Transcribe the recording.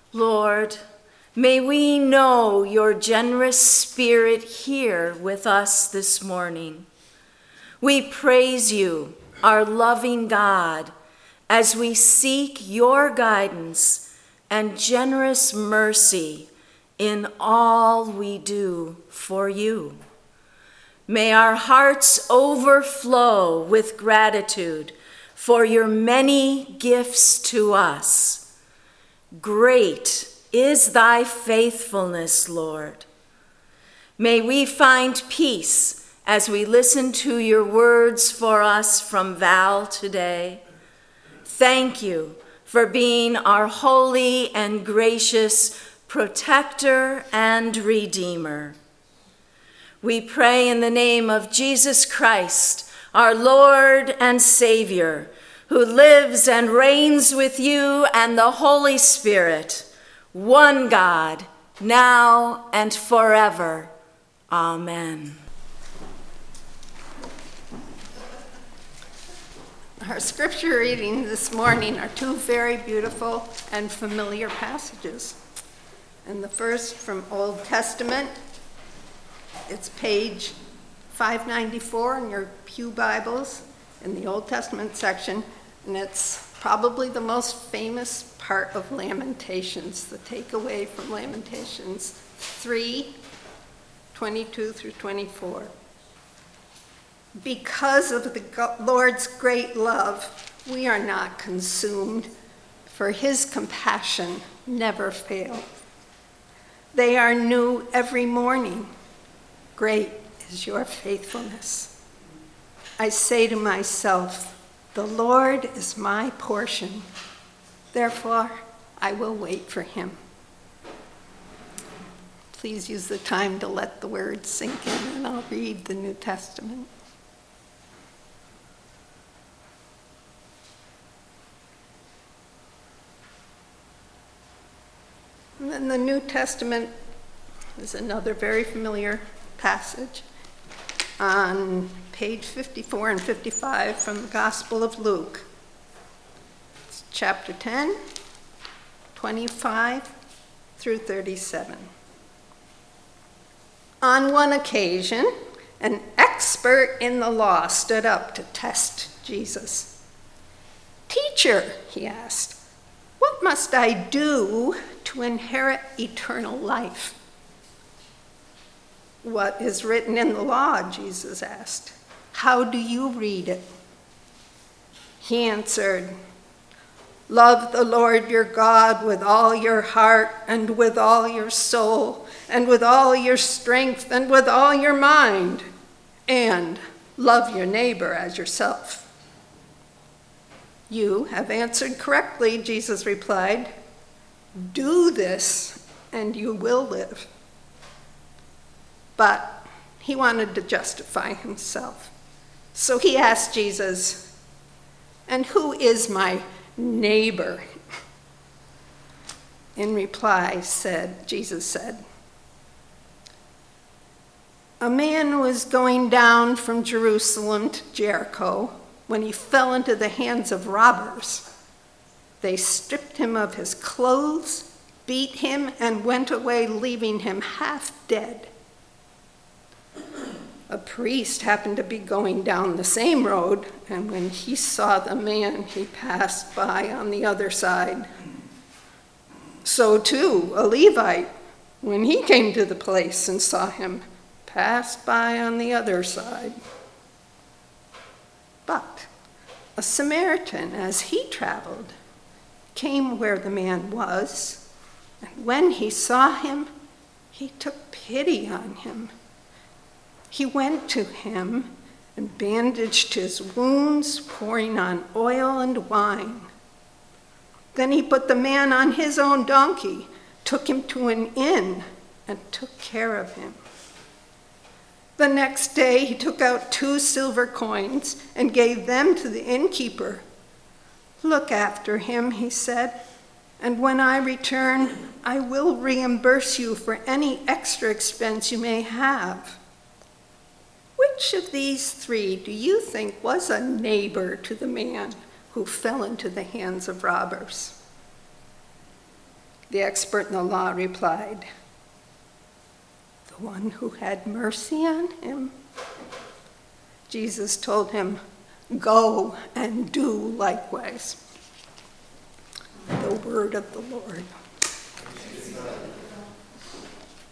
Lord, may we know your generous spirit here with us this morning. We praise you, our loving God, as we seek your guidance and generous mercy in all we do for you. May our hearts overflow with gratitude for your many gifts to us. Great is thy faithfulness, Lord. May we find peace as we listen to your words for us from Val today. Thank you for being our holy and gracious protector and redeemer. We pray in the name of Jesus Christ, our Lord and Savior, who lives and reigns with you and the Holy Spirit, one God, now and forever. Amen. Our scripture reading this morning are two very beautiful and familiar passages. And the first from Old Testament, it's page 594 in your Pew Bibles in the Old Testament section, and it's probably the most famous part of Lamentations, the takeaway from Lamentations 3:22 through 24. Because of the Lord's great love, we are not consumed, for his compassion never fails. They are new every morning. Great is your faithfulness. I say to myself, the Lord is my portion. Therefore, I will wait for him. Please use the time to let the words sink in, and I'll read the New Testament. And then the New Testament is another very familiar passage on page 54 and 55 from the Gospel of Luke. It's chapter 10, 25 through 37. On one occasion, an expert in the law stood up to test Jesus. "Teacher," he asked, "what must I do to inherit eternal life?" "What is written in the law?" Jesus asked. "How do you read it?" He answered, "Love the Lord your God with all your heart and with all your soul and with all your strength and with all your mind, and love your neighbor as yourself." "You have answered correctly," Jesus replied. "Do this and you will live." But he wanted to justify himself. So he asked Jesus, "And who is my neighbor?" In reply, Jesus said, "A man was going down from Jerusalem to Jericho when he fell into the hands of robbers. They stripped him of his clothes, beat him, and went away, leaving him half dead. A priest happened to be going down the same road, and when he saw the man, he passed by on the other side. So too, a Levite, when he came to the place and saw him, passed by on the other side. But a Samaritan, as he traveled, came where the man was, and when he saw him, he took pity on him. He went to him and bandaged his wounds, pouring on oil and wine. Then he put the man on his own donkey, took him to an inn, and took care of him. The next day he took out 2 silver coins and gave them to the innkeeper. "Look after him," he said, "and when I return, I will reimburse you for any extra expense you may have." Which of these 3 do you think was a neighbor to the man who fell into the hands of robbers? The expert in the law replied, "The one who had mercy on him." Jesus told him, "Go and do likewise." The word of the Lord.